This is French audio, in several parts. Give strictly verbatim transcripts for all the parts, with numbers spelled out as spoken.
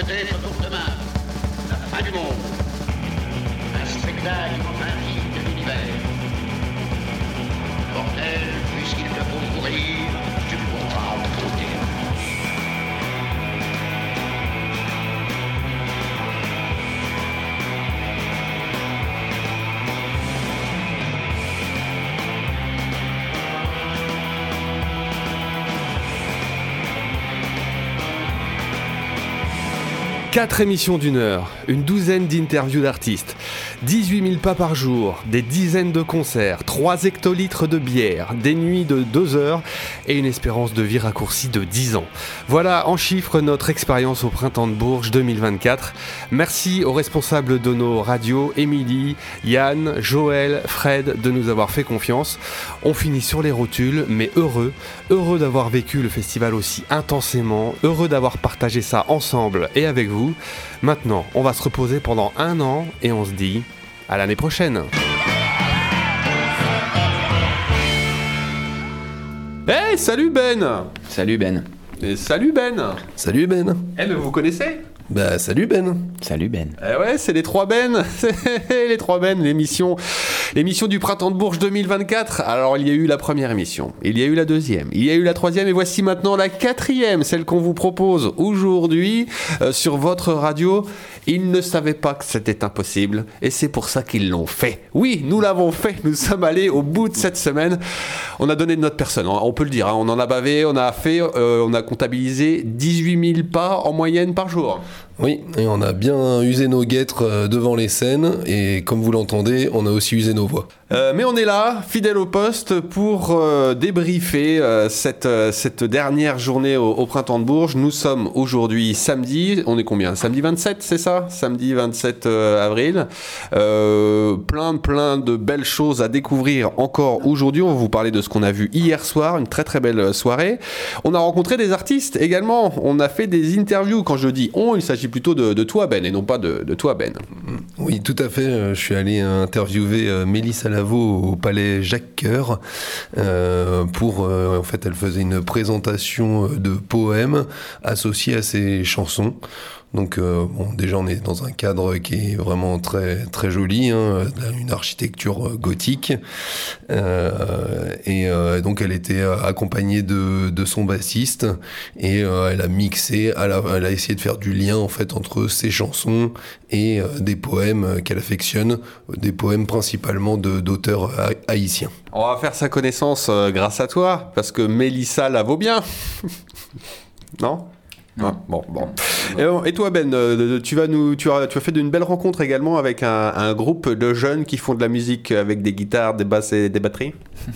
peut-être pour demain la fin du monde. Un spectacle indigne de l'univers. Mortel, puisqu'il te faut mourir, tu mourras en beauté. Quatre émissions d'une heure, une douzaine d'interviews d'artistes, dix-huit mille pas par jour, des dizaines de concerts, trois hectolitres de bière, des nuits de deux heures et une espérance de vie raccourcie de dix ans. Voilà en chiffres notre expérience au Printemps de Bourges deux mille vingt-quatre. Merci aux responsables de nos radios, Émilie, Yann, Joël, Fred, de nous avoir fait confiance. On finit sur les rotules, mais heureux, heureux d'avoir vécu le festival aussi intensément, heureux d'avoir partagé ça ensemble et avec vous. Maintenant, on va se reposer pendant un an et on se dit à l'année prochaine. Hey, salut Ben. Salut Ben. Et salut Ben. Salut Ben. Eh ben vous connaissez ? Bah salut Ben. Salut Ben. Eh ouais, c'est les trois Ben. Les trois Ben, l'émission, l'émission du Printemps de Bourges deux mille vingt-quatre. Alors il y a eu la première émission, il y a eu la deuxième, il y a eu la troisième et voici maintenant la quatrième, celle qu'on vous propose aujourd'hui euh, sur votre radio. Ils ne savaient pas que c'était impossible et c'est pour ça qu'ils l'ont fait. Oui, nous l'avons fait, nous sommes allés au bout de cette semaine. On a donné de notre personne, on peut le dire, hein. On en a bavé, on a fait, euh, on a comptabilisé dix-huit mille pas en moyenne par jour. Oui, et on a bien usé nos guêtres devant les scènes, et comme vous l'entendez, on a aussi usé nos voix. Euh, mais on est là, fidèle au poste, pour euh, débriefer euh, cette, euh, cette dernière journée au, au Printemps de Bourges. Nous sommes aujourd'hui samedi, on est combien ? Samedi vingt-sept, c'est ça ? Samedi vingt-sept euh, avril. Euh, plein, plein de belles choses à découvrir encore aujourd'hui. On va vous parler de ce qu'on a vu hier soir, une très très belle soirée. On a rencontré des artistes également, on a fait des interviews. Quand je dis on, il s'agit plutôt de, de toi Ben, et non pas de, de toi Ben. Oui, tout à fait. Je suis allé interviewer Mélissa Lavo au Palais Jacques-Cœur euh, pour, euh, en fait, elle faisait une présentation de poèmes associés à ses chansons. Donc, euh, bon, déjà, on est dans un cadre qui est vraiment très, très joli, hein, une architecture gothique. Euh, et euh, donc, elle était accompagnée de, de son bassiste et euh, elle a mixé, elle a, elle a essayé de faire du lien, en fait, entre ses chansons et euh, des poèmes qu'elle affectionne, des poèmes principalement de, d'auteurs haïtiens. On va faire sa connaissance euh, grâce à toi, parce que Mélissa la vaut bien. Non ? Ah, bon, bon. Et, et toi Ben, euh, tu, vas nous, tu, as, tu as fait une belle rencontre également avec un, un groupe de jeunes qui font de la musique avec des guitares, des basses et des batteries.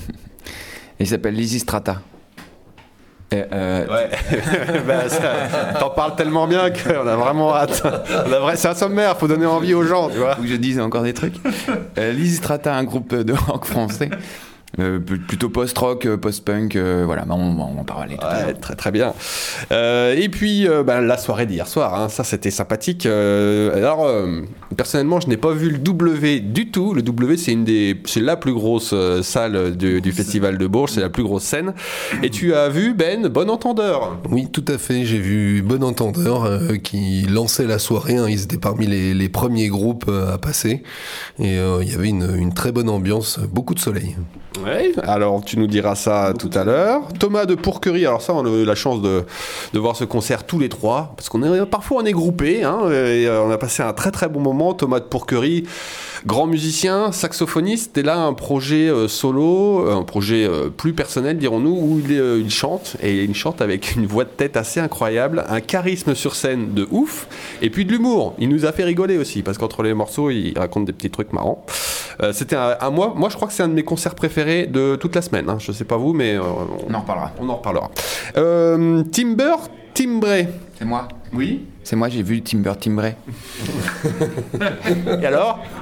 Il s'appelle Lysistrata. Et euh... Ouais. Ben, ça, t'en parles tellement bien qu'on a vraiment hâte. On a vrai, c'est un sommaire, faut donner envie aux gens, tu vois. Faut que je dise encore des trucs. euh, Lysistrata, un groupe de rock français. Euh, plutôt post-rock, post-punk, euh, voilà, bah on, on en parlait tout à l'heure. Très très bien. Euh, et puis euh, bah, la soirée d'hier soir, hein, ça c'était sympathique. Euh, alors euh, personnellement, je n'ai pas vu le W du tout. Le W, c'est une des, c'est la plus grosse euh, salle du, du festival de Bourges, c'est la plus grosse scène. Et tu as vu Ben, Bon Entendeur. Oui, tout à fait. J'ai vu Bon Entendeur euh, qui lançait la soirée. Hein. Ils étaient parmi les, les premiers groupes euh, à passer, et euh, il y avait une, une très bonne ambiance, beaucoup de soleil. Oui, alors tu nous diras ça tout à l'heure. Thomas de Pourquerie, alors ça on a eu la chance de, de voir ce concert tous les trois, parce qu'on est parfois on est groupés, hein, et on a passé un très très bon moment. Thomas de Pourquerie, grand musicien, saxophoniste, et là un projet euh, solo, un projet euh, plus personnel dirons-nous, où il, euh, il chante, et il chante avec une voix de tête assez incroyable, un charisme sur scène de ouf, et puis de l'humour. Il nous a fait rigoler aussi, parce qu'entre les morceaux il raconte des petits trucs marrants. Euh, c'était un, un moi, moi je crois que c'est un de mes concerts préférés de toute la semaine, hein. Je sais pas vous, mais euh, on, on en reparlera. On en reparlera. Euh, Timber Timbré. C'est moi. Oui. C'est moi, j'ai vu Timber Timbré. Et alors ?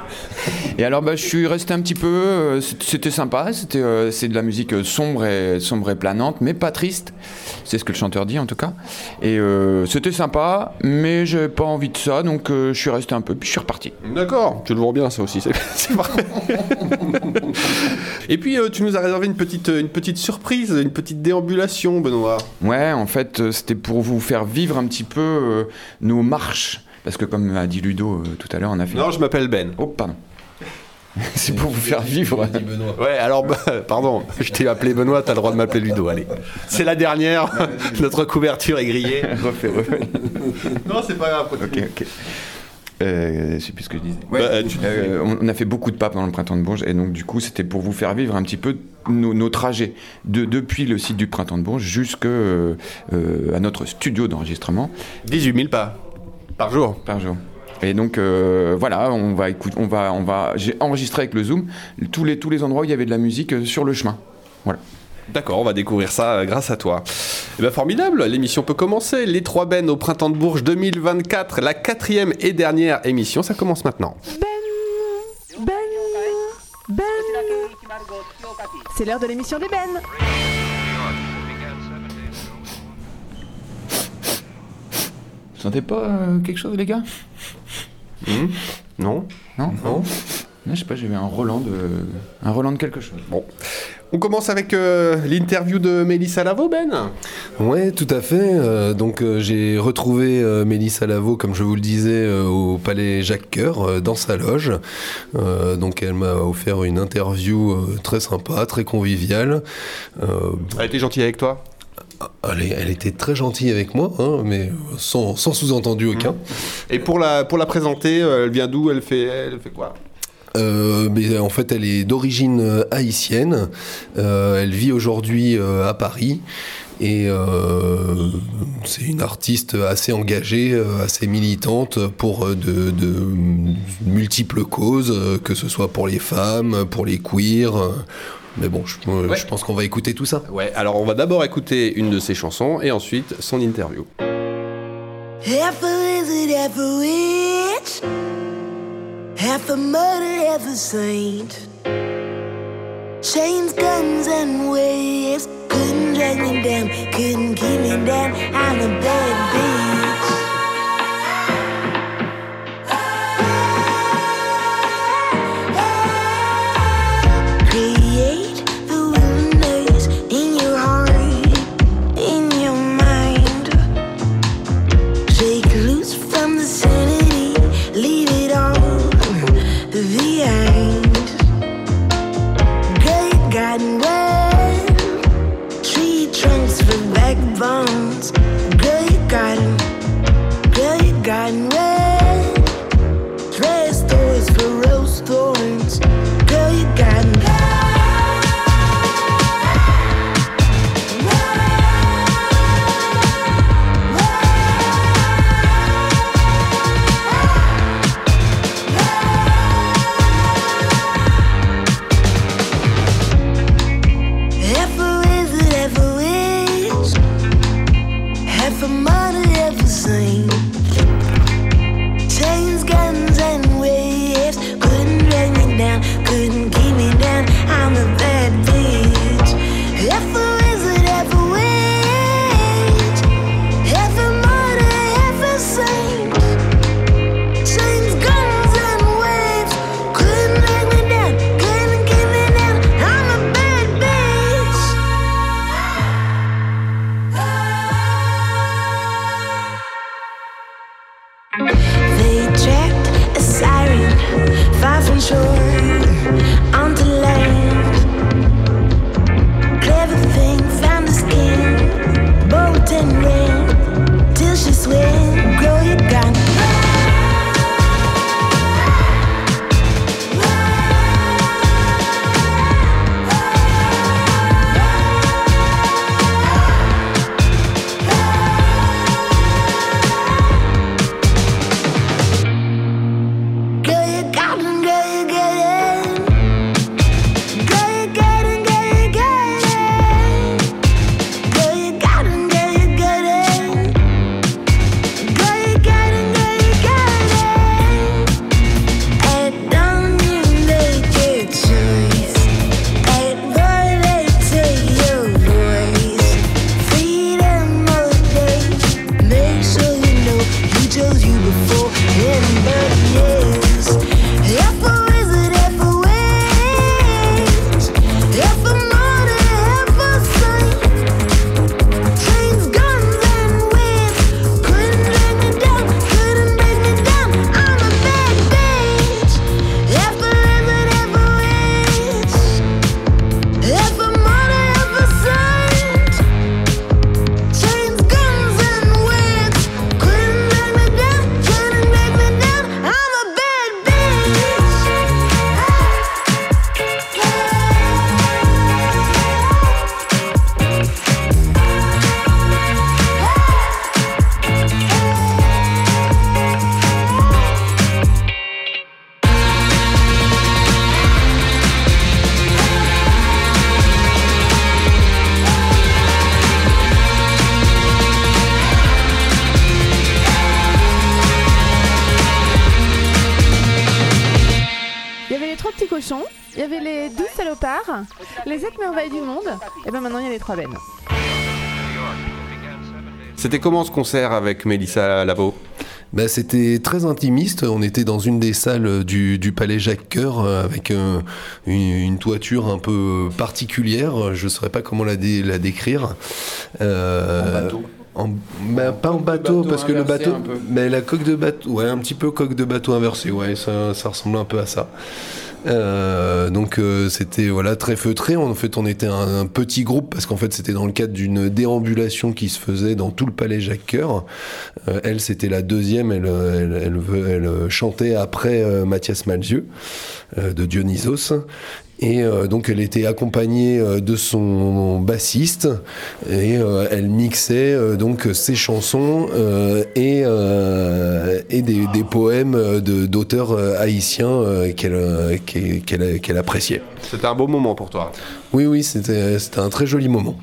Et alors, bah, je suis resté un petit peu. euh, C'était sympa. C'était, euh, c'est de la musique sombre et, sombre et planante, mais pas triste. C'est ce que le chanteur dit, en tout cas. Et euh, c'était sympa, mais j'avais pas envie de ça, donc euh, je suis resté un peu, puis je suis reparti. D'accord, tu le vois bien ça aussi, c'est, c'est parfait. Et puis euh, tu nous as réservé une petite, une petite surprise, une petite déambulation, Benoît. Ouais, en fait, euh, c'était pour vous faire vivre un petit peu euh, nos marches. Parce que, comme a dit Ludo euh, tout à l'heure, on a fait. Non, je m'appelle Ben. Oh, pardon. C'est pour vous faire vivre. Ouais, alors, bah, pardon, je t'ai appelé Benoît, t'as le droit de m'appeler Ludo, allez. C'est la dernière, notre couverture est grillée. refais, refais. Non, c'est pas grave. Ok, ok. Euh, je sais plus ce que je disais. Ouais, Bah, tu- euh, on, on a fait beaucoup de papes dans le printemps de Bourges, et donc du coup, c'était pour vous faire vivre un petit peu nos, nos trajets de, depuis le site du printemps de Bourges jusqu'à euh, euh, notre studio d'enregistrement dix-huit mille pas par jour. par jour. Et donc euh, voilà, on va écouter, on va, on va, j'ai enregistré avec le Zoom tous les tous les endroits où il y avait de la musique euh, sur le chemin. Voilà. D'accord, on va découvrir ça euh, grâce à toi. Eh ben formidable, l'émission peut commencer. Les trois bennes au printemps de Bourges deux mille vingt-quatre, la quatrième et dernière émission, ça commence maintenant. Ben, Ben, Ben. C'est l'heure de l'émission des Ben. Vous sentez pas euh, quelque chose, les gars? Hmm non Non, Non. Je sais pas, j'avais un Roland de, un Roland de quelque chose. Bon. On commence avec euh, l'interview de Mélissa Lavo, Ben. Ouais, tout à fait. Euh, donc euh, j'ai retrouvé euh, Mélissa Lavo, comme je vous le disais, euh, au Palais Jacques Coeur, euh, dans sa loge. Euh, donc elle m'a offert une interview euh, très sympa, très conviviale. Euh, Elle était gentille avec toi? elle, est- elle était très gentille avec moi, hein, mais sans, sans sous-entendu aucun. Et pour la, pour la présenter, euh, elle vient d'où? Elle fait, elle fait quoi? Euh, mais en fait, elle est d'origine euh, haïtienne. Euh, elle vit aujourd'hui euh, à Paris. Et euh, c'est une artiste assez engagée, euh, assez militante pour euh, de, de multiples causes, euh, que ce soit pour les femmes, pour les queers. euh. Mais bon, je, euh, Ouais. je pense qu'on va écouter tout ça. Ouais, alors on va d'abord écouter une de ses chansons et ensuite son interview. Half a lizard, half a witch, half a murder, half a saint. Chains, guns, and waves couldn't drag me down, couldn't keep me down. I'm a bad bitch. Create the wilderness in your heart, in your mind. Shake loose from the sanity, leave it all behind. Great garden web, tree trunks for backbones. Great garden, great garden web, thread stores for rose thorns. Great garden. Half a wizard, half a witch, half a murder, half a saint. Chains, guns, and waves couldn't drag me down, couldn't keep me down. I'm a bad bitch. Half a wizard, half a witch, half a murder, half a saint. Chains, guns, and waves couldn't drag me down, couldn't keep me down. I'm a bad bitch. cochons, il y avait les douze salopards, les sept merveilles du monde, et ben maintenant il y a les trois bennes. C'était comment ce concert avec Mélissa Lavo ? Bah, c'était très intimiste. On était dans une des salles du, du Palais Jacques-Cœur euh, avec euh, une, une toiture un peu particulière. Je ne saurais pas comment la, dé, la décrire. Euh, en bateau. En, bah, pas en bateau, bateau parce que le bateau, un peu. mais la coque de bateau, ouais, un petit peu coque de bateau inversée, ouais, ça, ça ressemble un peu à ça. Euh, donc euh, c'était voilà très feutré. En fait, on était un, un petit groupe parce qu'en fait c'était dans le cadre d'une déambulation qui se faisait dans tout le Palais Jacques-Cœur. Euh, elle, c'était la deuxième. Elle, elle, elle, elle, elle chantait après euh, Mathias Malzieu euh, de Dionysos. Et euh, donc elle était accompagnée euh, de son bassiste et euh, elle mixait euh, donc ses chansons euh, et, euh, et des, des poèmes de, d'auteurs euh, haïtiens euh, qu'elle, euh, qu'elle, qu'elle appréciait. C'était un beau moment pour toi. Oui, oui, c'était, c'était un très joli moment.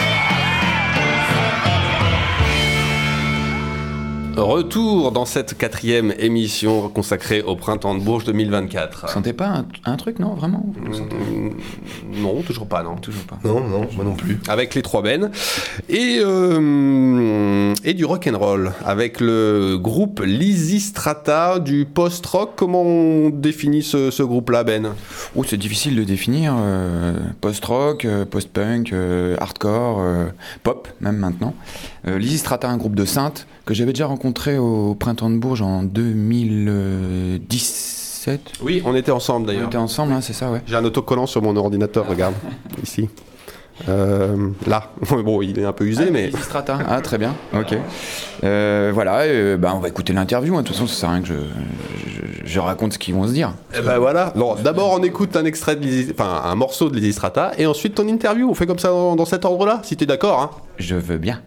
Retour dans cette quatrième émission consacrée au Printemps de Bourges deux mille vingt-quatre. Vous sentez pas un, un truc, non, vraiment Mmh, Non, toujours pas, non. Toujours pas. Non, non, moi non plus. Avec les trois bennes et, euh, et du rock'n'roll avec le groupe Lysistrata du post-rock. Comment on définit ce, ce groupe-là, Ben ? Oh, c'est difficile de définir. Euh, post-rock, euh, post-punk, euh, hardcore, euh, pop, même maintenant. Euh, Lysistrata, un groupe de saintes que j'avais déjà rencontré au Printemps de Bourges en deux mille dix-sept. Oui, on était ensemble On d'ailleurs. était ensemble, hein, c'est ça, ouais. J'ai un autocollant sur mon ordinateur, regarde, ici. Euh, là, bon, il est un peu usé, Ah, mais... Lysistrata. Ah, très bien, ok. Euh, voilà, euh, bah, on va écouter l'interview, hein. De toute façon, ça sert à rien que je, je, je raconte ce qu'ils vont se dire. Eh ben voilà. Non, d'abord on écoute un extrait de Lysis- enfin un morceau de Lysistrata et ensuite ton interview. On fait comme ça dans, dans cet ordre-là, si t'es d'accord. Hein. Je veux bien.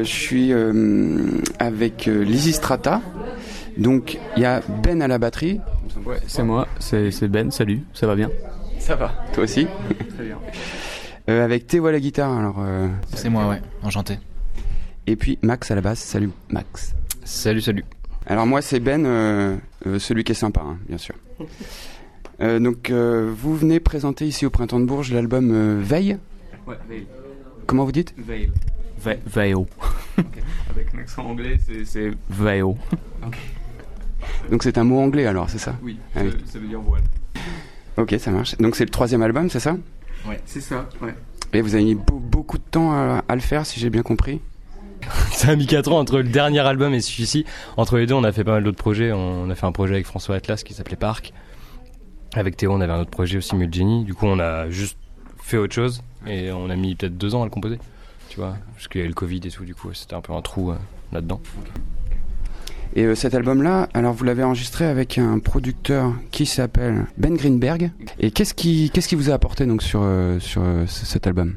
je suis euh, avec euh, Lizzy Strata. Donc il y a Ben à la batterie. Ouais, c'est moi, c'est, c'est Ben, salut, ça va bien? Ça va, toi aussi? Très bien. Euh, avec Théo à la guitare, alors. Euh... C'est moi, ouais, enchanté. Et puis Max à la basse. Salut Max. Salut, salut. Alors moi c'est Ben, euh, euh, celui qui est sympa, hein, bien sûr. Euh, donc euh, vous venez présenter ici au Printemps de Bourges l'album euh, Veille. Ouais, Veille. Comment vous dites? Veille. Ve- Veille. Okay. Avec un accent anglais, c'est, c'est Veille. Okay. Donc c'est un mot anglais alors, c'est ça? Oui, ah, ça, oui. ça veut dire voile. Ok, ça marche. Donc c'est le troisième album, c'est ça? Ouais, c'est ça, ouais. Et vous avez mis be- beaucoup de temps à, à le faire, si j'ai bien compris? Ça a mis quatre ans entre le dernier album et celui-ci. Entre les deux, on a fait pas mal d'autres projets. On a fait un projet avec François Atlas qui s'appelait Parc. Avec Théo, on avait un autre projet aussi, Mulgenie. Du coup, on a juste fait autre chose et on a mis peut-être deux ans à le composer. Tu vois, parce qu'il y a eu le Covid et tout, du coup, c'était un peu un trou euh, là-dedans. Et euh, cet album-là, alors vous l'avez enregistré avec un producteur qui s'appelle Ben Greenberg. Et qu'est-ce qui, qu'est-ce qui vous a apporté donc sur, euh, sur euh, cet album?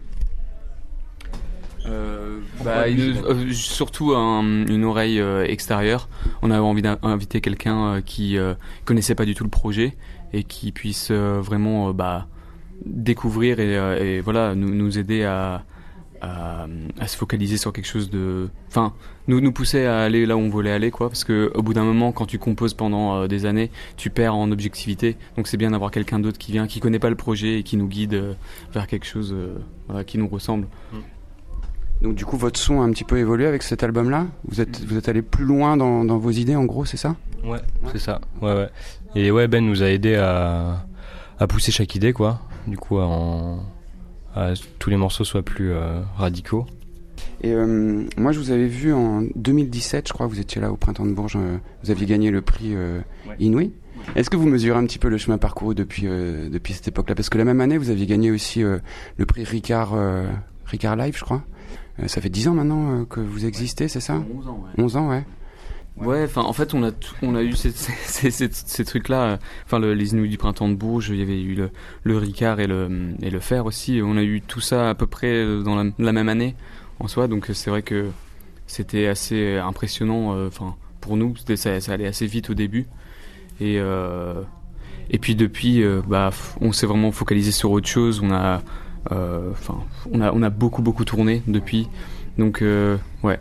Euh, bah, une, euh, surtout un, une oreille euh, extérieure. On avait envie d'inviter quelqu'un euh, qui euh, connaissait pas du tout le projet et qui puisse euh, vraiment euh, bah, découvrir et, euh, et voilà nous, nous aider à, à, à se focaliser sur quelque chose de, enfin nous nous pousser à aller là où on voulait aller quoi, parce que au bout d'un moment quand tu composes pendant euh, des années tu perds en objectivité, donc c'est bien d'avoir quelqu'un d'autre qui vient, qui connaît pas le projet et qui nous guide euh, vers quelque chose euh, voilà, qui nous ressemble. Mm. Donc du coup votre son a un petit peu évolué avec cet album-là. Vous êtes vous êtes allé plus loin dans, dans vos idées en gros, c'est ça? Ouais, ouais, c'est ça. Ouais, ouais. Et ouais, Ben nous a aidé à à pousser chaque idée quoi. Du coup, à, en, à tous les morceaux soient plus euh, radicaux. Et euh, moi, je vous avais vu en deux mille dix-sept, je crois. Vous étiez là au Printemps de Bourges. Euh, vous aviez gagné le prix euh, ouais. Inouï. Ouais. Est-ce que vous mesurez un petit peu le chemin parcouru depuis euh, depuis cette époque-là? Parce que la même année, vous aviez gagné aussi euh, le prix Ricard euh, Ricard Live, je crois. Euh, ça fait dix ans maintenant euh, que vous existez, c'est ça? onze ans, ouais. onze ans, ouais. Ouais, enfin, en fait, on a, t- on a eu ces, ces, ces, ces trucs-là. Enfin, le, les Inouïs du Printemps de Bourges, il y avait eu le, le Ricard et le, et le Fer aussi. On a eu tout ça à peu près dans la, la même année en soi. Donc, c'est vrai que c'était assez impressionnant. Enfin, euh, pour nous, c'était, ça, ça allait assez vite au début. Et, euh, et puis, depuis, euh, bah, on s'est vraiment focalisé sur autre chose. On a, enfin, euh, on a, on a beaucoup, beaucoup tourné depuis. Donc, euh, ouais,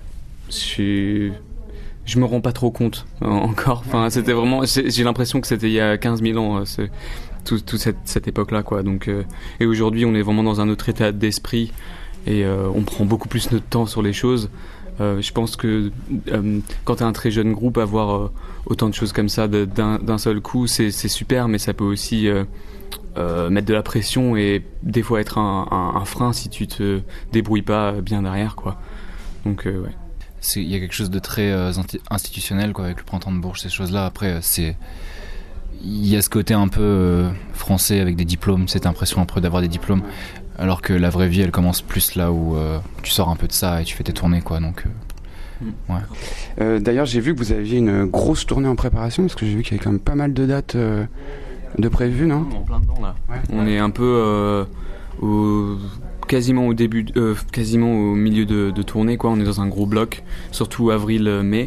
je je me rends pas trop compte euh, encore. Enfin, c'était vraiment, j'ai, j'ai l'impression que c'était il y a quinze mille ans, euh, c'est, toute tout cette, cette époque-là, quoi. Donc, euh, et aujourd'hui, on est vraiment dans un autre état d'esprit et euh, on prend beaucoup plus notre temps sur les choses. Euh, je pense que euh, quand t'es un très jeune groupe, avoir euh, autant de choses comme ça de, d'un, d'un seul coup, c'est, c'est super, mais ça peut aussi euh, euh, mettre de la pression et des fois être un, un, un frein si tu te débrouilles pas bien derrière, quoi. Donc, euh, ouais. Il y a quelque chose de très euh, institutionnel quoi, avec le Printemps de Bourges, ces choses-là. Après, c'est il y a ce côté un peu euh, français avec des diplômes, cette impression un peu d'avoir des diplômes, alors que la vraie vie, elle commence plus là où euh, tu sors un peu de ça et tu fais tes tournées, quoi. Donc, euh, ouais. Euh, d'ailleurs, j'ai vu que vous aviez une grosse tournée en préparation, parce que j'ai vu qu'il y avait quand même pas mal de dates euh, de prévues, non? On est en plein dedans là. Ouais. On est un peu euh, au quasiment au début, euh, quasiment au milieu de, de tournée, quoi. On est dans un gros bloc, surtout avril-mai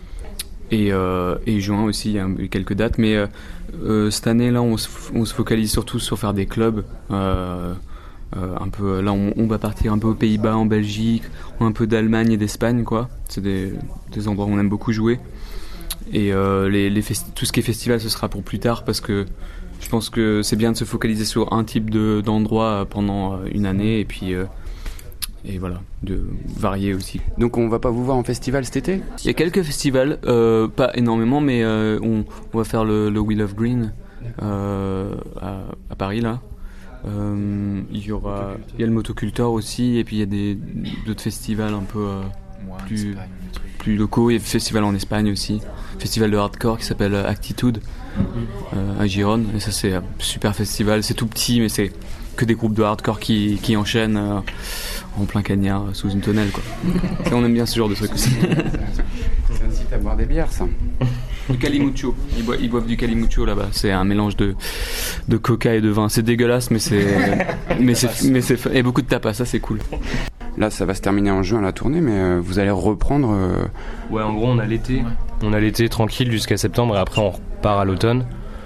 et, euh, et juin aussi. Il y a quelques dates, mais euh, euh, cette année là, on se, on se focalise surtout sur faire des clubs. Euh, euh, un peu là, on, on va partir un peu aux Pays-Bas, en Belgique, un peu d'Allemagne et d'Espagne, quoi. C'est des, des endroits où on aime beaucoup jouer. Et euh, les, les festi- tout ce qui est festival, ce sera pour plus tard, parce que je pense que c'est bien de se focaliser sur un type de, d'endroit pendant une année et puis euh, et voilà, de varier aussi. Donc on va pas vous voir en festival cet été? Il y a quelques festivals, euh, pas énormément, mais euh, on, on va faire le, le Wheel of Green euh, à, à Paris là. Euh, il y aura, il y a le Motocultor aussi, et puis il y a des, d'autres festivals un peu euh, ouais, plus, plus locaux. Il y a un festival en Espagne aussi, festival de hardcore qui s'appelle Actitude. Euh, à Gironde, et ça c'est un super festival, c'est tout petit mais c'est que des groupes de hardcore qui, qui enchaînent euh, en plein cagnard sous une tonnelle, quoi. Et on aime bien ce genre de trucs aussi. C'est un site à boire des bières, ça. Du calimucho, ils boivent, ils boivent du calimucho là-bas, c'est un mélange de, de coca et de vin, c'est dégueulasse mais c'est, mais c'est, mais c'est et beaucoup de tapas, ça c'est cool. là, ça va se terminer en juin la tournée, mais euh, vous allez reprendre. Euh... Ouais, en gros, on a l'été. On a l'été tranquille jusqu'à septembre et après on repart à l'automne.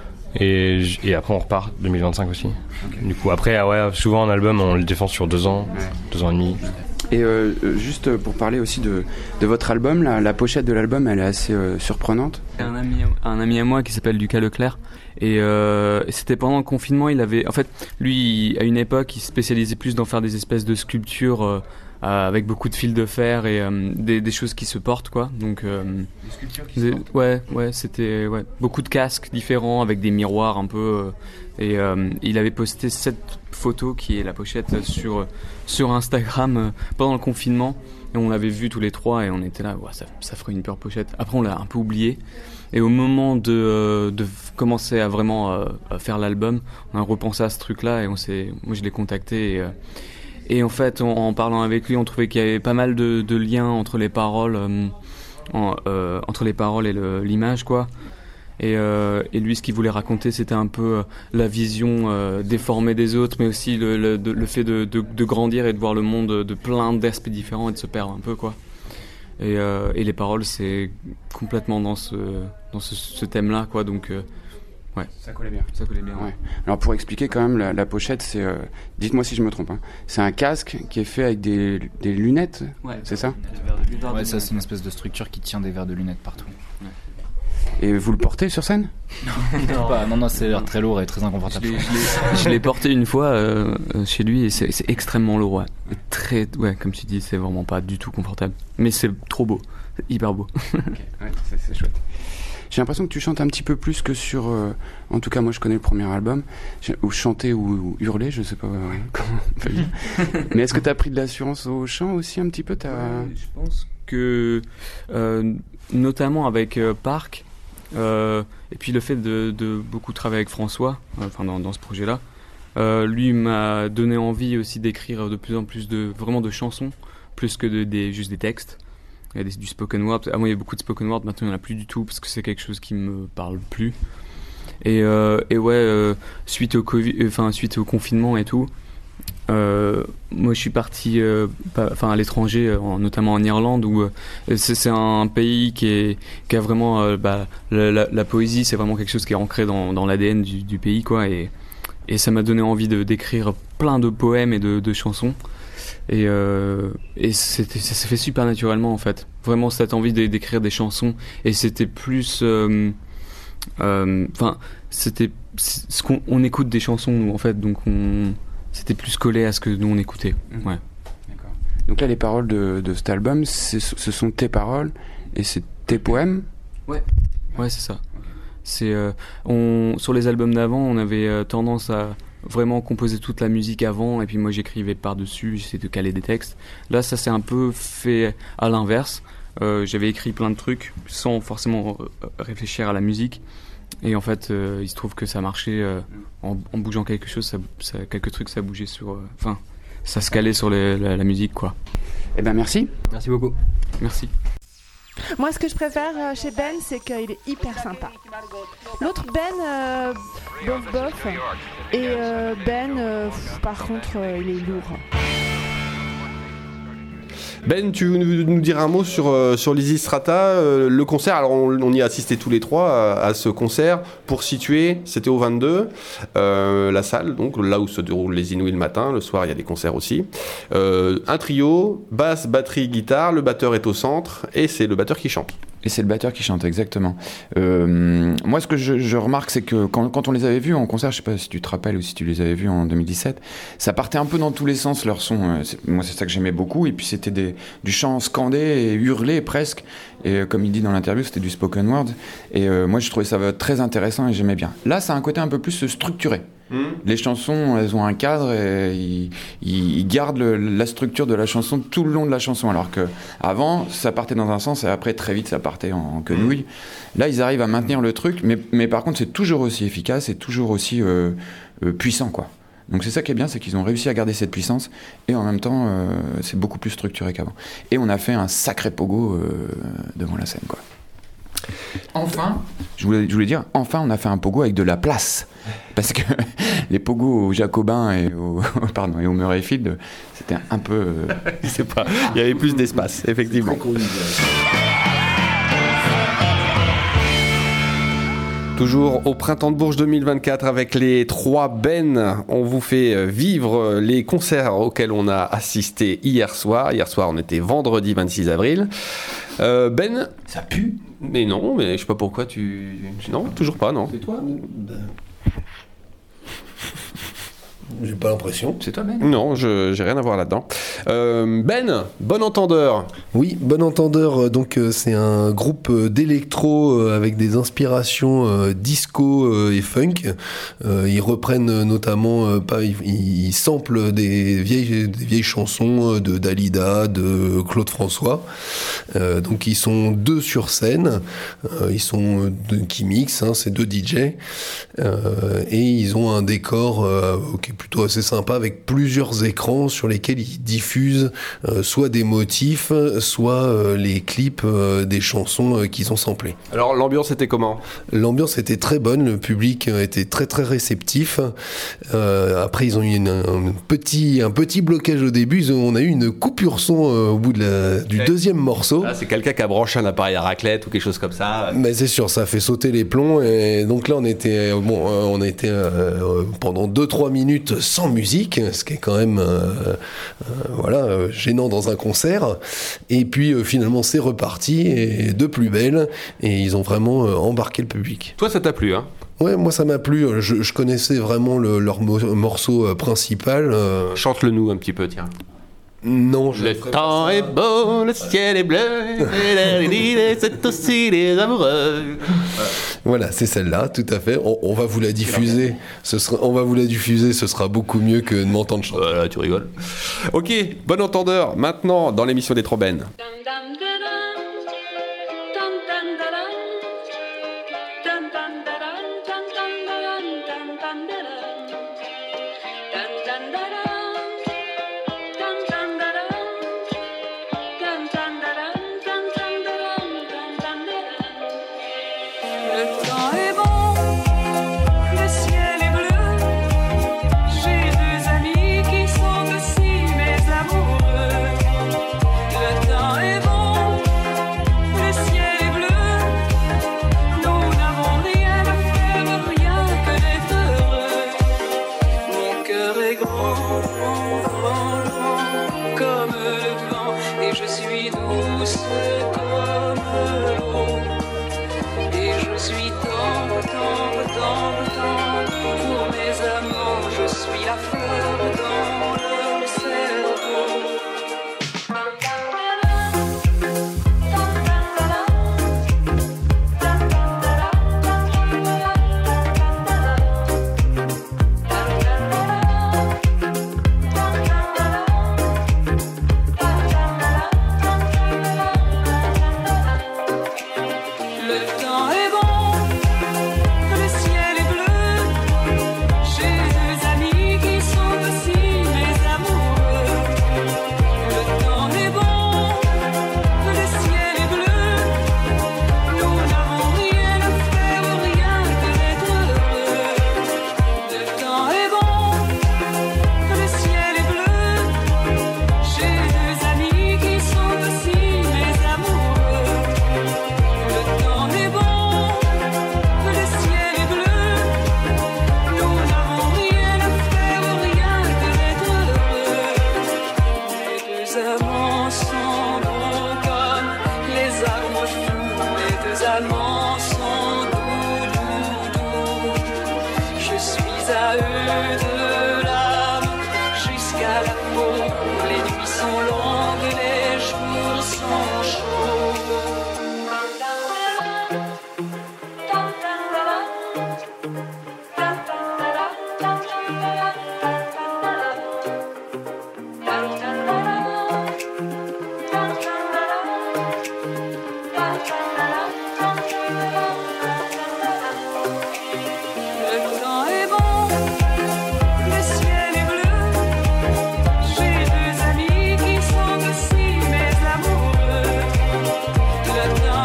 Et, et après on repart deux mille vingt-cinq aussi. Okay. Du coup, après, ah ouais, souvent un album on le défend sur deux ans, ouais. deux ans et demi. Et euh, juste pour parler aussi de, de votre album, la, la pochette de l'album elle est assez euh, surprenante. Un ami, un ami à moi qui s'appelle Lucas Leclerc et, euh, et c'était pendant le confinement, il avait, en fait, lui à une époque il se spécialisait plus dans faire des espèces de sculptures euh, avec beaucoup de fils de fer et euh, des, des choses qui se portent quoi. Donc euh, des sculptures qui des, se portent. Ouais, ouais, c'était ouais, beaucoup de casques différents avec des miroirs un peu euh, et euh, il avait posté cette photo qui est la pochette sur sur Instagram euh, pendant le confinement et on l'avait vu tous les trois et on était là, ouais, ça, ça ferait une pure pochette. Après on l'a un peu oublié et au moment de euh, de commencer à vraiment euh, à faire l'album, on a repensé à ce truc là et on s'est, moi je l'ai contacté et euh, Et en fait, en, en parlant avec lui, on trouvait qu'il y avait pas mal de, de liens entre les paroles, euh, en, euh, entre les paroles et le, l'image, quoi. Et, euh, et lui, ce qu'il voulait raconter, c'était un peu euh, la vision euh, déformée des autres, mais aussi le, le, de, le fait de, de, de grandir et de voir le monde de plein d'aspects différents et de se perdre un peu, quoi. Et, euh, et les paroles, c'est complètement dans ce, dans ce, ce thème-là, quoi. Donc euh, ouais, ça collait bien. Ça collait bien. Ouais. Alors pour expliquer quand même, la, la pochette, c'est, euh, dites-moi si je me trompe, hein, c'est un casque qui est fait avec des, des lunettes, ouais, c'est ça ? Ouais, ça c'est une espèce de structure qui tient des verres de lunettes partout. Ouais. Et vous le portez sur scène ? Non, non, pas, non, non, c'est l'air très lourd et très inconfortable. Je l'ai, je l'ai, je l'ai porté une fois euh, chez lui et c'est, c'est extrêmement lourd. Ouais. Très, ouais, comme tu dis, c'est vraiment pas du tout confortable. Mais c'est trop beau, c'est hyper beau. Okay. Ouais, c'est, c'est chouette. J'ai l'impression que tu chantes un petit peu plus que sur... Euh, en tout cas, moi, je connais le premier album. Ou chanter ou, ou hurler, je sais pas euh, comment on peut dire. Mais est-ce que tu as pris de l'assurance au chant aussi un petit peu t'as... Ouais, je pense que... Euh, notamment avec euh, Park, euh, et puis le fait de, de beaucoup travailler avec François, euh, enfin dans, dans ce projet-là, euh, lui m'a donné envie aussi d'écrire de plus en plus de... vraiment de chansons, plus que de, des, juste des textes. Il y a des, du spoken word. Ah, moi, il y a beaucoup de spoken word. Maintenant, il n'y en a plus du tout parce que c'est quelque chose qui me parle plus. Et, euh, et ouais, euh, suite au Covid, enfin euh, suite au confinement et tout, euh, moi, je suis parti, euh, enfin à l'étranger, en, notamment en Irlande, où euh, c'est, c'est un pays qui est qui a vraiment euh, bah, la, la, la poésie, c'est vraiment quelque chose qui est ancré dans, dans l'A D N du, du pays, quoi. Et, et ça m'a donné envie de d'écrire plein de poèmes et de, de chansons. Et, euh, et c'était, ça s'est fait super naturellement en fait. Vraiment cette envie d'écrire des chansons. Et c'était plus... Enfin, euh, euh, c'était... Ce qu'on, on écoute des chansons nous en fait. Donc on, c'était plus collé à ce que nous on écoutait. Mmh. Ouais. D'accord. Donc là les paroles de, de cet album, c'est, ce sont tes paroles et c'est tes poèmes ? Ouais. Ouais, c'est ça. Okay. C'est, euh, on, sur les albums d'avant, on avait euh, tendance à... vraiment composer toute la musique avant et puis moi j'écrivais par-dessus, j'essayais de caler des textes. Là ça s'est un peu fait à l'inverse. Euh, j'avais écrit plein de trucs sans forcément réfléchir à la musique et en fait euh, il se trouve que ça marchait euh, en, en bougeant quelque chose, ça, ça, quelques trucs ça bougeait sur... Enfin, euh, ça se calait sur les, la, la musique quoi. Eh ben merci. Merci beaucoup. Merci. Moi, ce que je préfère euh, chez Ben, c'est qu'il est hyper sympa. L'autre Ben, euh, bof bof. Et euh, Ben, euh, pff, par contre, euh, il est lourd. Ben, tu veux nous dire un mot sur, euh, sur Lysistrata, euh, le concert. Alors, on, on y a assisté tous les trois à, à ce concert. Pour situer, c'était au vingt-deux, euh, la salle, donc là où se déroulent les Inouïs le matin. Le soir, il y a des concerts aussi. Euh, un trio, basse, batterie, guitare. Le batteur est au centre et c'est le batteur qui chante. Et c'est le batteur qui chante, exactement. Euh, moi, ce que je, je remarque, c'est que quand, quand on les avait vus en concert, je sais pas si tu te rappelles ou si tu les avais vus en deux mille dix-sept, ça partait un peu dans tous les sens, leur son. C'est, moi, c'est ça que j'aimais beaucoup. Et puis, c'était des, du chant scandé et hurlé presque. Et comme il dit dans l'interview, c'était du spoken word. Et euh, moi, je trouvais ça très intéressant et j'aimais bien. Là, ça a un côté un peu plus structuré. Mmh. Les chansons, elles ont un cadre et ils, ils gardent le, la structure de la chanson tout le long de la chanson. Alors qu'avant, ça partait dans un sens et après, très vite, ça partait en, en quenouille. Mmh. Là, ils arrivent à maintenir le truc, mais, mais par contre, c'est toujours aussi efficace et toujours aussi euh, euh, puissant, quoi. Donc c'est ça qui est bien, c'est qu'ils ont réussi à garder cette puissance et en même temps, euh, c'est beaucoup plus structuré qu'avant. Et on a fait un sacré pogo euh, devant la scène, quoi. Enfin, je voulais, je voulais dire, enfin, on a fait un pogo avec de la place. Parce parce que les pogos aux Jacobins et au, pardon, et au Murrayfield, c'était un peu... Euh... C'est pas... Il y avait plus d'espace, effectivement. Toujours au Printemps de Bourges deux mille vingt-quatre avec les trois bennes. On vous fait vivre les concerts auxquels on a assisté hier soir. Hier soir, on était vendredi vingt-six avril. Euh, Ben, ça pue. Mais non, mais je sais pas pourquoi tu... Non, toujours pas, non. C'est toi ben... J'ai pas l'impression. C'est toi, Ben? Non, je j'ai rien à voir là-dedans. Euh, Ben, Bon Entendeur. Oui, Bon Entendeur, donc euh, c'est un groupe d'électro euh, avec des inspirations euh, disco euh, et funk. Euh, ils reprennent notamment, euh, pas, ils, ils samplent des vieilles, des vieilles chansons de Dalida, de Claude François. Euh, donc ils sont deux sur scène. Euh, ils sont deux qui mixent, hein, c'est deux D J. Euh, et ils ont un décor euh, qui est plutôt assez sympa avec plusieurs écrans sur lesquels ils diffusent euh, soit des motifs, soit euh, les clips euh, des chansons euh, qu'ils ont samplées. Alors l'ambiance était comment ? L'ambiance était très bonne, le public était très très réceptif. Euh, après ils ont eu une, un, petit, un petit blocage au début, ils ont, on a eu une coupure son euh, au bout de la, du ouais. deuxième morceau. Ah, c'est quelqu'un qui a branché un appareil à raclette ou quelque chose comme ça. Mais c'est sûr, ça a fait sauter les plombs et donc là on était, bon, on a été euh, pendant deux trois minutes sans musique, ce qui est quand même euh, euh, voilà, euh, gênant dans un concert. Et puis euh, finalement c'est reparti et de plus belle et ils ont vraiment euh, embarqué le public. Toi ça t'a plu, hein ? Ouais, moi ça m'a plu. Je, je connaissais vraiment le, leur mo- morceau euh, principal. Euh... Chante-le nous un petit peu, tiens. Non, je le temps est beau, le ciel est bleu, c'est aussi les amoureux. Voilà, c'est celle-là, tout à fait. On, on va vous la diffuser. Ce sera, on va vous la diffuser. Ce sera beaucoup mieux que de m'entendre chanter. Voilà, tu rigoles. Ok, Bon Entendeur. Maintenant, dans l'émission des Trobennes.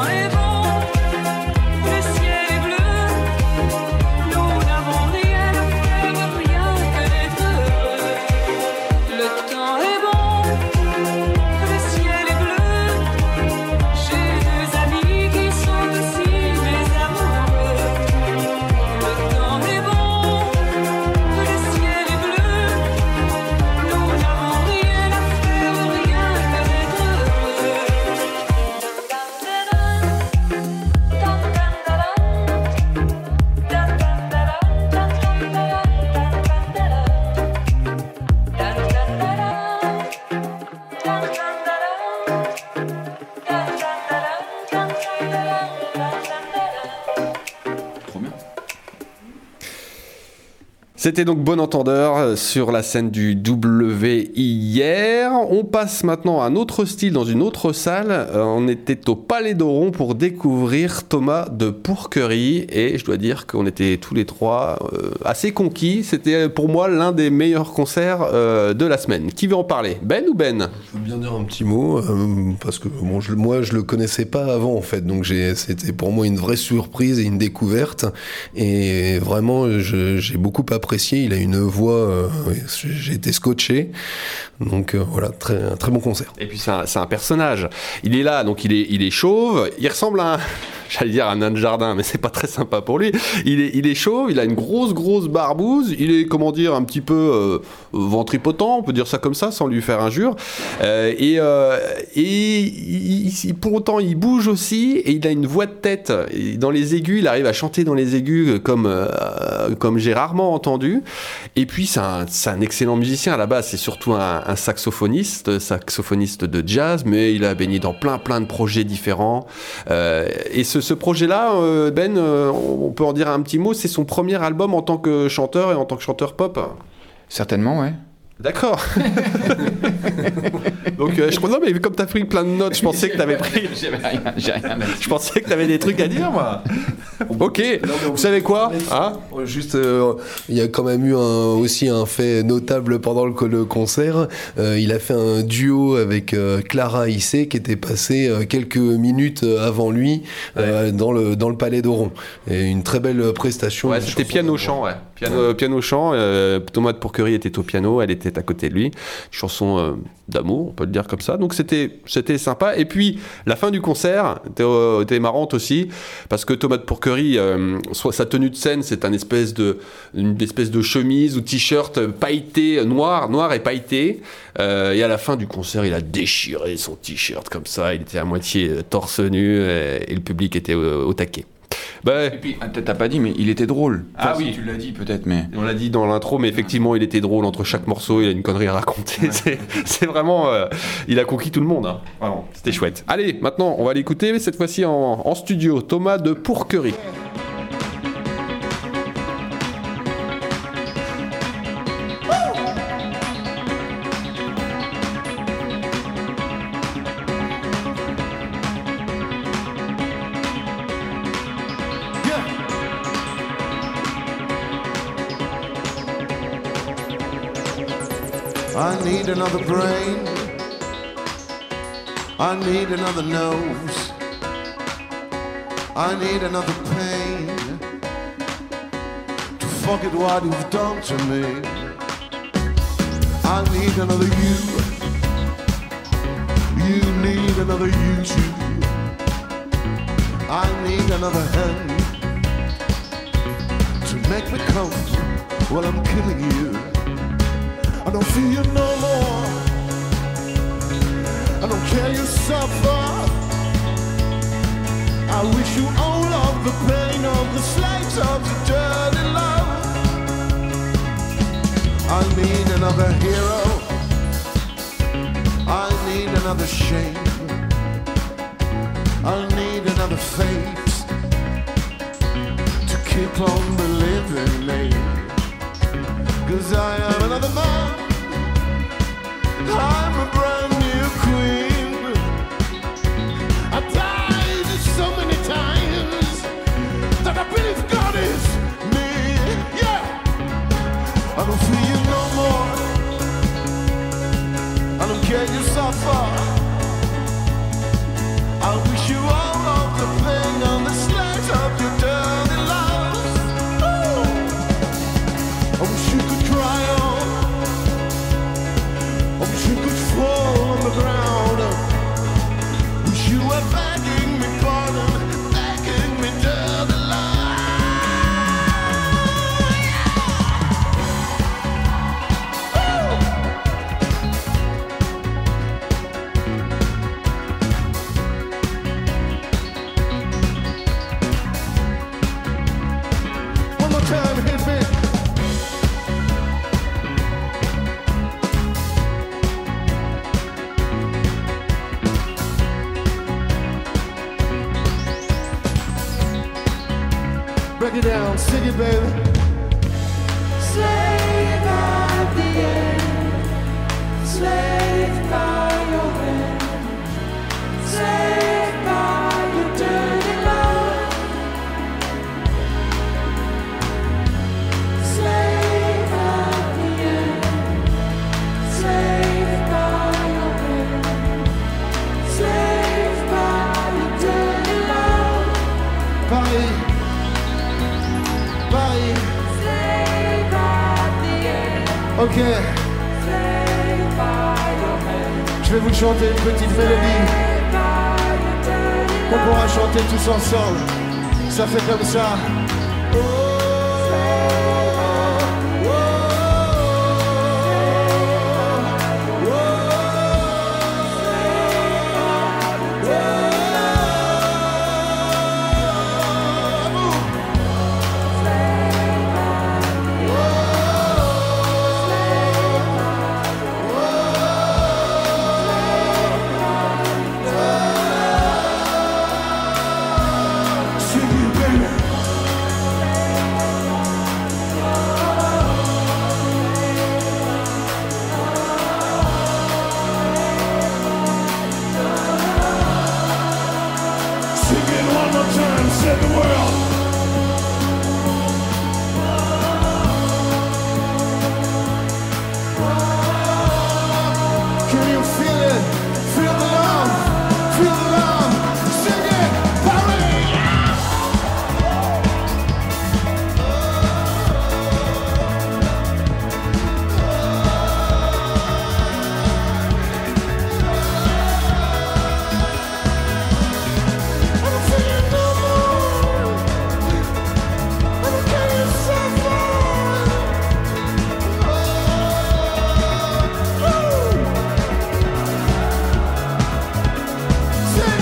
Le C'était donc Bon Entendeur sur la scène du W hier. On passe maintenant à un autre style dans une autre salle. Euh, on était au Palais d'Oron pour découvrir Thomas de Pourquerie et je dois dire qu'on était tous les trois euh, assez conquis. C'était pour moi l'un des meilleurs concerts euh, de la semaine. Qui veut en parler? Ben ou Ben? Je veux bien dire un petit mot euh, parce que bon, je, moi je le connaissais pas avant en fait, donc j'ai, c'était pour moi une vraie surprise et une découverte et vraiment je, j'ai beaucoup apprécié. Il a une voix, euh, j'ai été scotché, donc euh, voilà, très, un très bon concert. Et puis c'est un, c'est un personnage. Il est là, donc il est, il est chauve. Il ressemble à un, j'allais dire un nain de jardin, mais c'est pas très sympa pour lui. Il est, il est chauve, il a une grosse, grosse barbouze. Il est, comment dire, un petit peu euh, ventripotent, on peut dire ça comme ça, sans lui faire injure. Euh, et euh, et il, il, pour autant, il bouge aussi et il a une voix de tête. Et dans les aigus, il arrive à chanter dans les aigus comme, euh, comme j'ai rarement entendu. Et puis, c'est un, c'est un excellent musicien. À la base, c'est surtout un, un saxophoniste, saxophoniste de jazz, mais il a baigné dans plein, plein de projets différents. Euh, et ce, ce projet-là, euh, Ben, euh, on peut en dire un petit mot, c'est son premier album en tant que chanteur et en tant que chanteur pop. Certainement, ouais. D'accord. Donc, euh, je non, mais comme t'as pris plein de notes, je pensais que t'avais pris. J'ai rien, j'ai rien. Je pensais que t'avais des trucs à dire, moi. Ok. Vous savez quoi, hein? Juste, euh, il y a quand même eu un, aussi un fait notable pendant le, le concert. Euh, il a fait un duo avec euh, Clara Issé qui était passée euh, quelques minutes avant lui euh, ouais. dans le dans le Palais d'Oron. Et une très belle prestation. Ouais, c'était piano-chant, ouais. Piano, piano-chant. Euh, Thomas de Pourquerie était au piano, elle était à côté de lui. Chanson euh, d'amour, on peut le dire comme ça. Donc c'était c'était sympa. Et puis la fin du concert était, euh, était marrante aussi parce que Thomas de Pourquerie, euh, soit sa tenue de scène, c'est un espèce de une espèce de chemise ou t-shirt pailleté noir, noir et pailleté. Euh, et à la fin du concert, il a déchiré son t-shirt comme ça. Il était à moitié torse nu et, et le public était au, au taquet. Bah, et puis, t'as pas dit, mais il était drôle. Enfin, ah oui, tu l'as dit peut-être, mais... On l'a dit dans l'intro, mais effectivement, il était drôle. Entre chaque morceau, il a une connerie à raconter. Ouais. C'est, c'est vraiment... Euh, il a conquis tout le monde. Hein. Vraiment, c'était chouette. Allez, maintenant, on va l'écouter, cette fois-ci en, en studio. Thomas de Pourquerie. I need another brain. I need another nose. I need another pain to forget what you've done to me. I need another you. You need another you too. I need another hand to make me come while I'm killing you. I don't feel you no more. I don't care you suffer. I wish you all of the pain of the slice of the dirty love. I need another hero. I need another shame. I need another fate to keep on believing me. 'Cause I am another man. I'm a brand new queen. I died so many times that I believe God is me. Yeah, I don't feel you no more. I don't care you suffer. I wish you all of the pain on the slice of your dirty love. Ooh. I wish you could cry on. I wish you could fall on the ground. Wish you were begging me pardon, begging me dirty love. Yeah. One more time, hit me. Break it down, sing it, baby. Slave at the end, slave by your hand, slave by your dirty love, slave at the end, slave by your hand, slave by your dirty love. Paris, Paris. Ok. Je vais vous chanter une petite mélodie qu'on pourra chanter tous ensemble. Ça fait comme ça. Oh, oh, oh, Save the world. Can you feel it? Feel the love. Feel the love. Sing it, Paris. I don't feel it no more. I don't care you suffer. Oh, sing.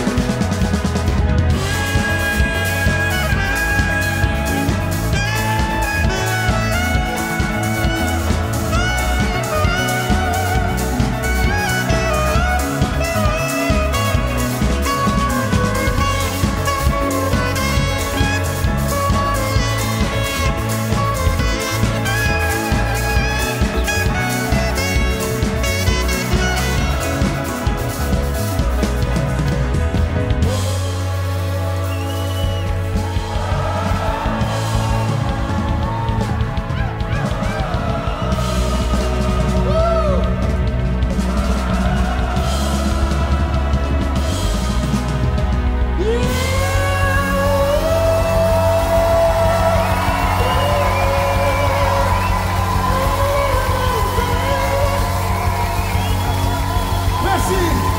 Merci.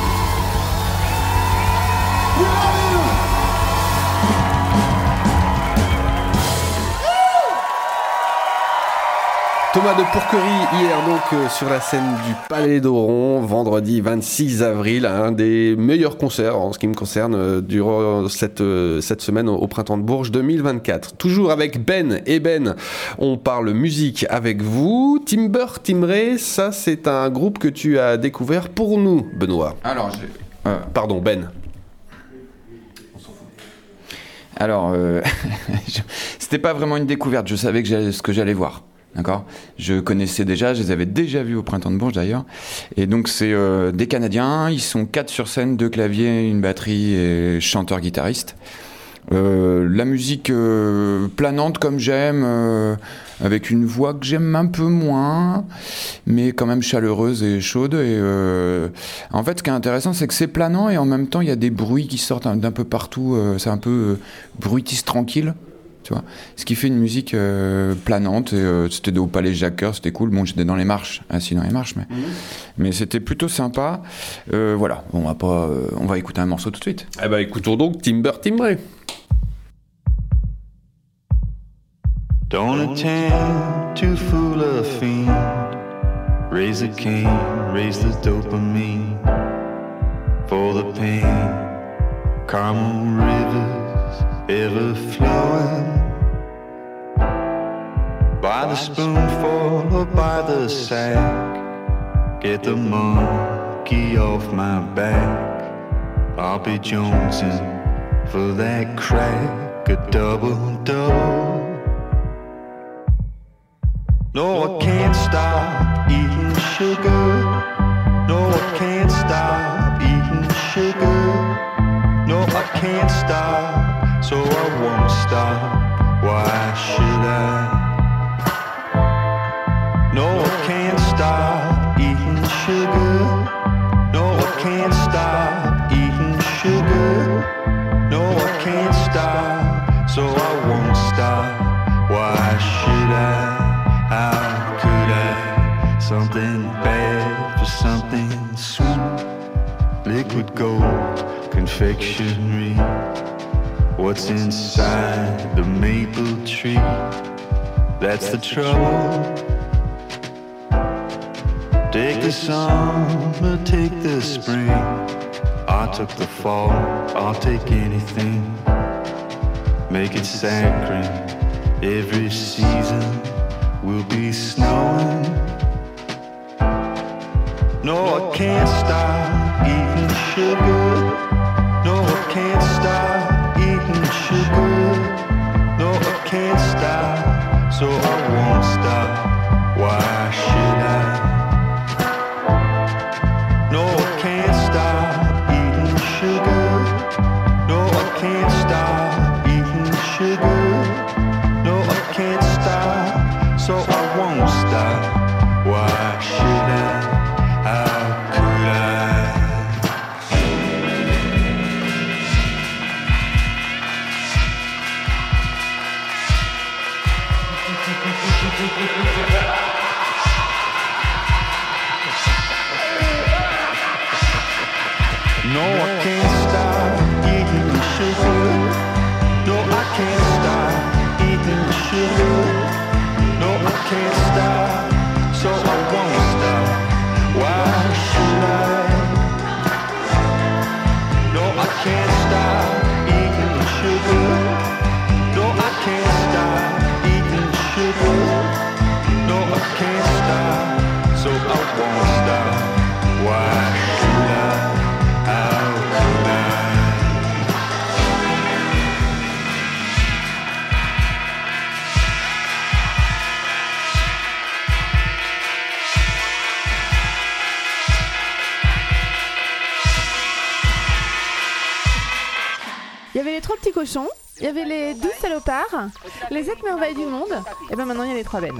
We love you. Thomas de Pourquerie hier donc euh, sur la scène du Palais d'Oron, vendredi vingt-six avril, un des meilleurs concerts en ce qui me concerne euh, durant cette, euh, cette semaine au, au Printemps de Bourges deux mille vingt-quatre. Toujours avec Ben et Ben, on parle musique avec vous. Timber Timbré, ça c'est un groupe que tu as découvert pour nous, Benoît. Alors, j'ai... Euh, pardon, Ben. Alors, euh, je- c'était pas vraiment une découverte, je savais que j'allais, ce que j'allais voir. D'accord ? Je connaissais déjà, je les avais déjà vus au Printemps de Bourges d'ailleurs. Et donc, c'est euh, des Canadiens, ils sont quatre sur scène, deux claviers, une batterie et chanteur-guitariste. Euh, la musique euh, planante comme j'aime, euh, avec une voix que j'aime un peu moins, mais quand même chaleureuse et chaude. Et euh, en fait, ce qui est intéressant, c'est que c'est planant et en même temps, il y a des bruits qui sortent d'un peu partout. Euh, c'est un peu euh, bruitiste tranquille. Tu vois, ce qui fait une musique euh, planante. Et, euh, c'était au Palais Jacques-Cœur, c'était cool. Bon, j'étais dans les marches, assis dans les marches, mais, mmh. mais c'était plutôt sympa. Euh, voilà, on va pas, euh, on va écouter un morceau tout de suite. Eh ben, écoutons donc Timber Timbré. Don't attempt to fool a fiend. Raise the cane, raise the dopamine. For the pain, caramel rivers ever flowing. By the spoonful or by the sack. Get the monkey off my back. I'll be jonesing for that crack, a double-double. No, I can't stop eating sugar. No, I can't stop eating sugar. No, I can't stop, so I won't stop. Why should I? No, I can't stop eating sugar. No, I can't stop eating sugar. No, I can't stop, so I won't stop. Why should I? How could I? Something bad for something sweet. Liquid gold, confectionery. What's inside the maple tree? That's the trouble. Take the summer, take the spring. I took the fall, I'll take anything. Make it saccharine. Every season will be snowing. No, I can't stop eating sugar. No, I can't stop eating sugar. No, I can't stop, so I won't stop. Why should I? No, I can't stop eating sugar. No, I can't stop eating sugar. No, I can't stop, so I won't stop. Why should I? How could I? No, I can't stop eating sugar. No, I can't stop eating sugar. No, I can't stop, so I won't stop. Why should I? No, I can't stop eating sugar. No, I can't stop eating sugar. No, I can't stop, so I won't stop. Why should I? How could I? Il y avait les trois petits cochons, il y avait les douze salopards, les sept merveilles du monde, et ben maintenant il y a les trois bennes.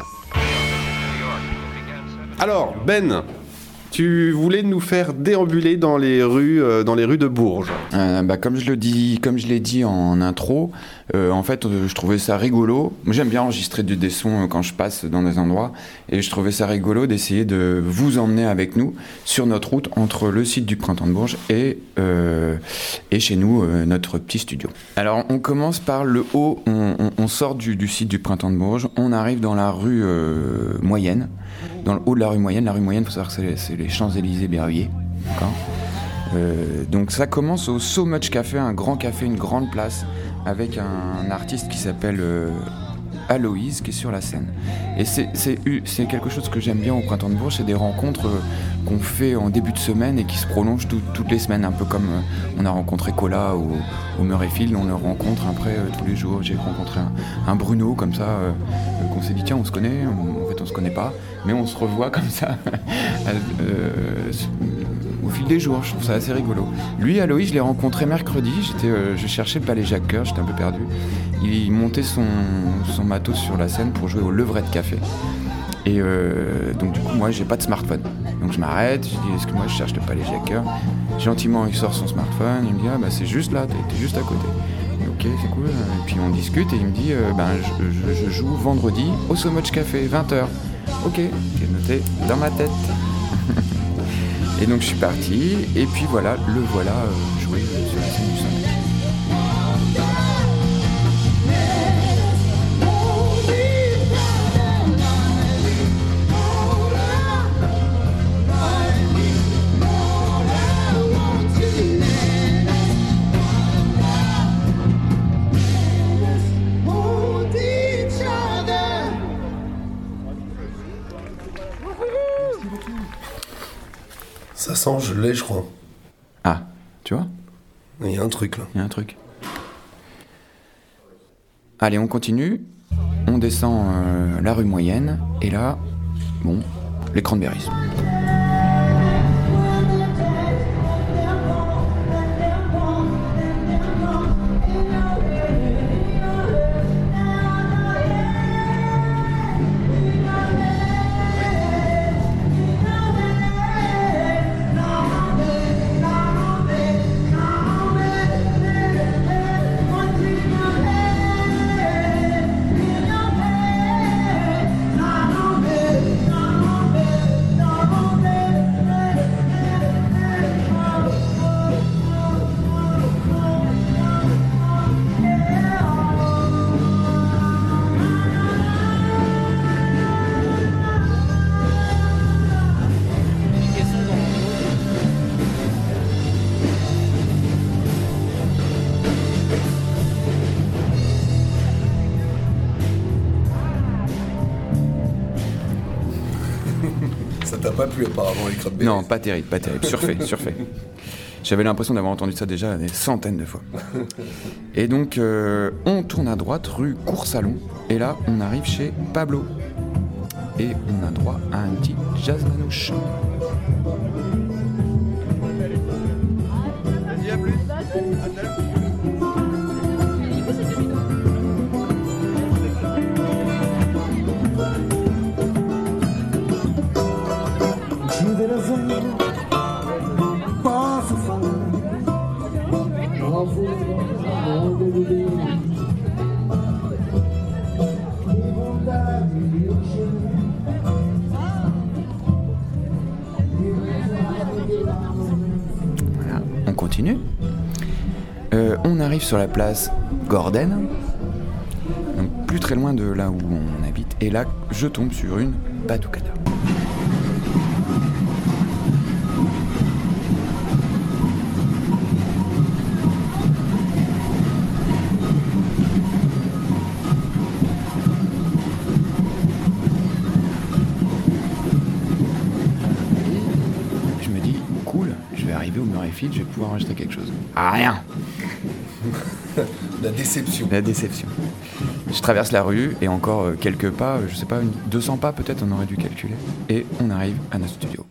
Alors, Ben, tu voulais nous faire déambuler dans les rues, euh, dans les rues de Bourges. Euh, bah, comme je le dis, comme je l'ai dit en intro, euh, en fait, euh, je trouvais ça rigolo. Moi, j'aime bien enregistrer du, des sons euh, quand je passe dans des endroits, et je trouvais ça rigolo d'essayer de vous emmener avec nous sur notre route entre le site du Printemps de Bourges et euh, et chez nous, euh, notre petit studio. Alors, on commence par le haut. On, on, on sort du, du site du Printemps de Bourges. On arrive dans la rue euh, Moyenne. Dans le haut de la rue Moyenne. La rue Moyenne, il faut savoir que c'est, c'est les Champs-Élysées-Berruyer. D'accord. Euh, donc ça commence au So Much Café, un grand café, une grande place, avec un, un artiste qui s'appelle euh, Aloïse, qui est sur la scène. Et c'est, c'est, c'est quelque chose que j'aime bien au Printemps de Bourges, c'est des rencontres euh, qu'on fait en début de semaine et qui se prolongent tout, toutes les semaines, un peu comme euh, on a rencontré Cola au, au Murrayfield, on le rencontre après euh, tous les jours. J'ai rencontré un, un Bruno comme ça, euh, euh, qu'on s'est dit tiens on se connaît, on, en fait on se connaît pas, mais on se revoit comme ça euh, au fil des jours. Je trouve ça assez rigolo. Lui, Aloïs, je l'ai rencontré mercredi. J'étais, euh, je cherchais le Palais Jacques-Cœur, j'étais un peu perdu. Il montait son, son matos sur la scène pour jouer au Levrette Café. Et euh, donc du coup, moi, j'ai pas de smartphone. Donc je m'arrête, je dis excuse-moi, je cherche le Palais Jacques-Cœur. Gentiment, il sort son smartphone, il me dit ah bah c'est juste là, t'es, t'es juste à côté. Et ok, c'est cool. Et puis on discute et il me dit euh, ben je, je, je joue vendredi au So Much Café, vingt heures. Ok, j'ai noté dans ma tête. Et donc je suis parti, et puis voilà, le voilà euh, joué euh, sur la scène du samedi. Ça sent gelé, je crois. Ah, tu vois ? Il y a un truc là. Il y a un truc. Allez, on continue. on descend euh, la rue Moyenne, et là, bon, les Cranberries. Ça t'a pas plu apparemment les Cranberries? Non, pas terrible, pas terrible. Surfait, surfait. J'avais l'impression d'avoir entendu ça déjà des centaines de fois. Et donc, euh, on tourne à droite, rue Cours-Salon. Et là, on arrive chez Pablo. Et on a droit à un petit jazz manouche. Voilà, on continue. Euh, on arrive sur la place Gordon, donc plus très loin de là où on habite, et là je tombe sur une batucada. Je vais pouvoir enregistrer quelque chose. Ah, rien. La déception. La déception. Je traverse la rue et encore euh, quelques pas, je sais pas, une, deux cents pas peut-être, on aurait dû calculer. Et on arrive à notre studio.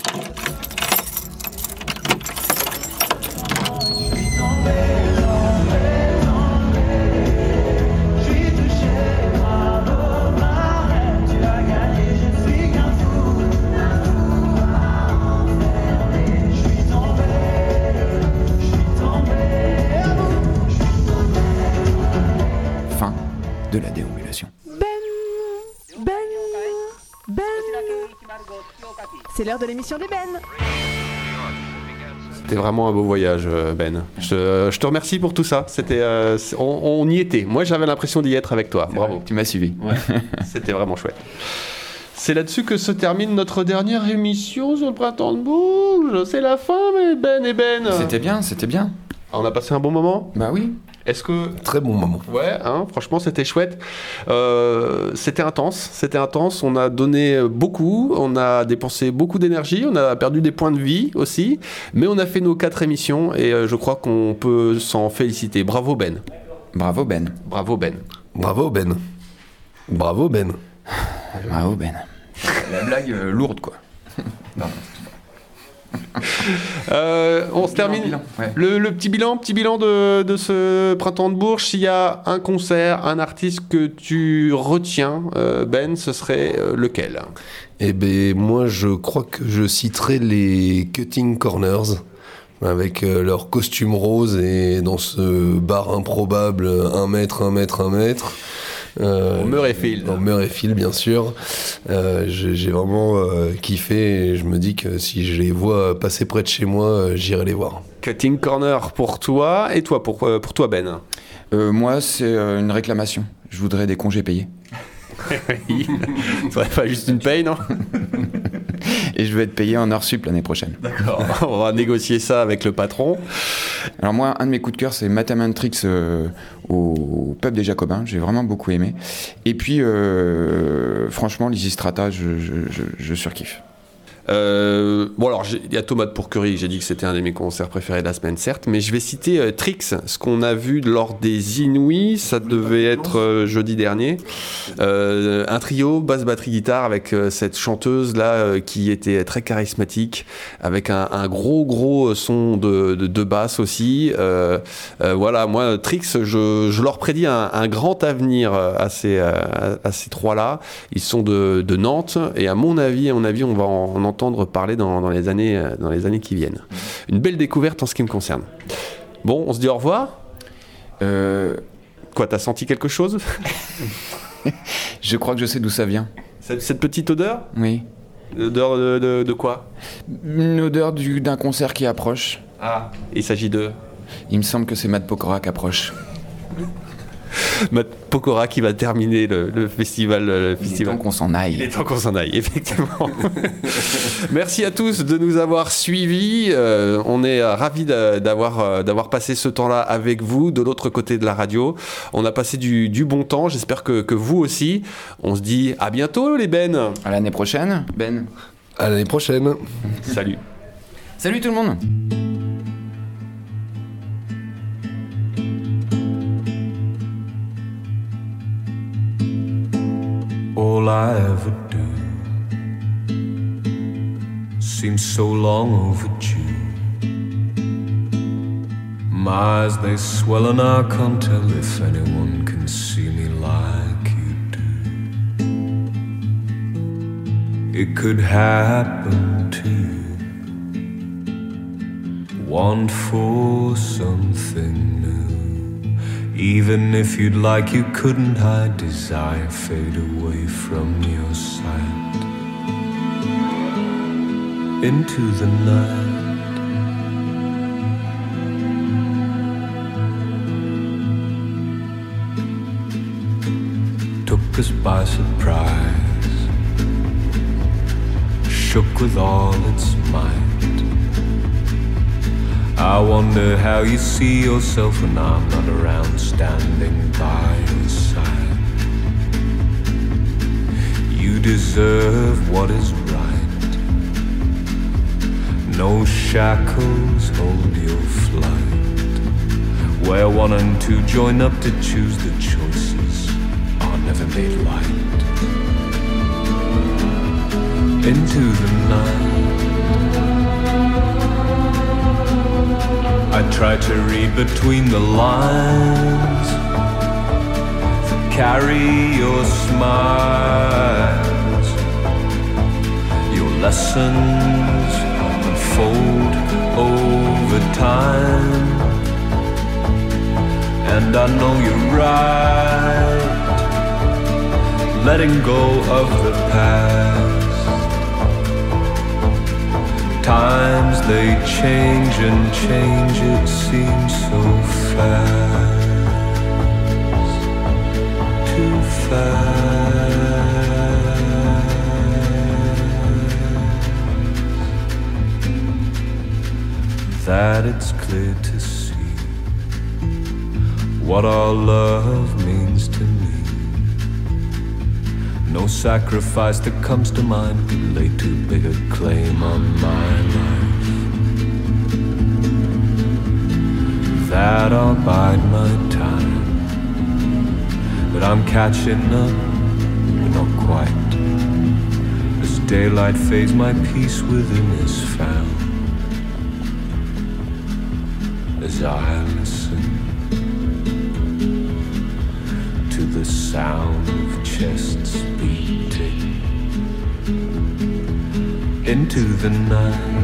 De la déambulation. Ben, Ben, Ben. C'est l'heure de l'émission des Ben. C'était vraiment un beau voyage, Ben. Je, je te remercie pour tout ça. C'était, euh, on, on y était. Moi, j'avais l'impression d'y être avec toi. Bravo. Ouais, tu m'as suivi. Ouais. C'était vraiment chouette. C'est là-dessus que se termine notre dernière émission sur le Printemps de Bourges. C'est la fin, mais Ben et Ben. C'était bien, c'était bien. On a passé un bon moment ? Bah oui. Est-ce que... Très bon moment. Ouais, hein, franchement, c'était chouette. Euh, c'était intense, c'était intense. On a donné beaucoup, on a dépensé beaucoup d'énergie, on a perdu des points de vie aussi, mais on a fait nos quatre émissions et euh, je crois qu'on peut s'en féliciter. Bravo Ben. Bravo Ben. Bravo Ben. Bravo Ben. Bravo Ben. Bravo Ben. La blague euh, lourde, quoi. Non. Euh, on se termine bilan, ouais. le, le petit bilan, petit bilan de, de ce Printemps de Bourges. S'il y a un concert, un artiste que tu retiens, euh, Ben, ce serait euh, lequel ? Eh ben moi je crois que je citerai les Cutting Corners avec euh, leur costume rose et dans ce bar improbable un mètre, un mètre, un mètre. Euh, Murrayfield. En Murrayfield, bien sûr. Euh, j'ai, j'ai vraiment euh, kiffé et je me dis que si je les vois passer près de chez moi, euh, j'irai les voir. Cutting Corner pour toi, et toi, pour, euh, pour toi Ben ? euh, Moi, c'est euh, une réclamation. Je voudrais des congés payés. Oui. Faudrait pas juste une paye, non ? Et je vais être payé en heures sup l'année prochaine. D'accord. On va négocier ça avec le patron. Alors moi, un de mes coups de cœur, c'est Mathematrix euh, au Pub des Jacobins. J'ai vraiment beaucoup aimé. Et puis, euh, franchement, Lysistrata, je, je, je, je surkiffe. Euh, bon alors il y a Tomate pour Curry, j'ai dit que c'était un de mes concerts préférés de la semaine certes, mais je vais citer euh, Trix, ce qu'on a vu lors des Inouïs, ça devait être euh, jeudi dernier, euh, un trio basse batterie guitare avec euh, cette chanteuse là euh, qui était très charismatique, avec un, un gros gros son de, de, de basse aussi. Euh, euh, voilà, moi Trix, je, je leur prédis un, un grand avenir à ces, à, à ces trois là. Ils sont de, de Nantes et à mon avis, à mon avis, on va en, en entendre parler dans, dans les années, dans les années qui viennent. Une belle découverte en ce qui me concerne. Bon, on se dit au revoir. Euh... Quoi, t'as senti quelque chose? Je crois que je sais d'où ça vient. Cette, cette petite odeur? Oui. L'odeur de, de, de quoi? Une odeur du, d'un concert qui approche. Ah, il s'agit de... Il me semble que c'est Matt Pokora qui approche. Matt Pokora qui va terminer le, le festival. Le Il festival. est temps qu'on s'en aille. Il est temps qu'on s'en aille, effectivement. Merci à tous de nous avoir suivis. Euh, on est ravis d'avoir, d'avoir passé ce temps-là avec vous, de l'autre côté de la radio. On a passé du, du bon temps, j'espère que, que vous aussi. On se dit à bientôt les Ben. À l'année prochaine, Ben. À l'année prochaine. Salut. Salut tout le monde. All I ever do seems so long overdue. My eyes, they swell and I can't tell if anyone can see me like you do. It could happen to you. Want for something new. Even if you'd like, you couldn't hide desire fade away from your sight into the night. Took us by surprise, shook with all its might. I wonder how you see yourself when I'm not around, standing by your side. You deserve what is right. No shackles hold your flight. Where one and two join up to choose, the choices are never made light. Into the night I try to read between the lines that carry your smiles. Your lessons unfold over time, and I know you're right, letting go of the past. Times they change and change, it seems so fast, too fast. That it's clear to see what our love means to me. No sacrifice that comes to mind could lay too big a claim on my life. That I'll bide my time, but I'm catching up, but not quite. As daylight fades, my peace within is found. As I listen to the sound of chests beating into the night.